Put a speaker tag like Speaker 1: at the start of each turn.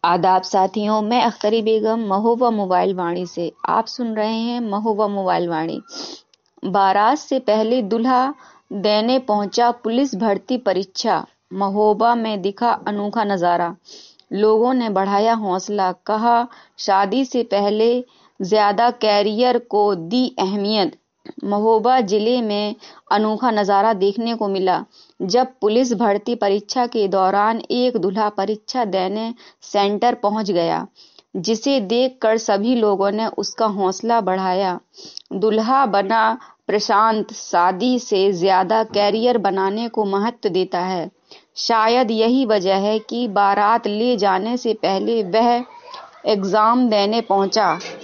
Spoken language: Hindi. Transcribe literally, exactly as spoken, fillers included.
Speaker 1: आदाब साथियों, मैं अख्तरी बेगम महोबा मोबाइल वाणी से आप सुन रहे हैं महोबा मोबाइल वाणी। बारात से पहले दूल्हा देने पहुंचा पुलिस भर्ती परीक्षा। महोबा में दिखा अनोखा नजारा, लोगों ने बढ़ाया हौसला, कहा शादी से पहले ज्यादा कैरियर को दी अहमियत। महोबा जिले में अनोखा नजारा देखने को मिला जब पुलिस भर्ती परीक्षा के दौरान एक दूल्हा परीक्षा देने सेंटर पहुंच गया, जिसे देखकर सभी लोगों ने उसका हौसला बढ़ाया। दूल्हा बना प्रशांत शादी से ज्यादा कैरियर बनाने को महत्व देता है। शायद यही वजह है कि बारात ले जाने से पहले वह एग्जाम देने पहुंचा।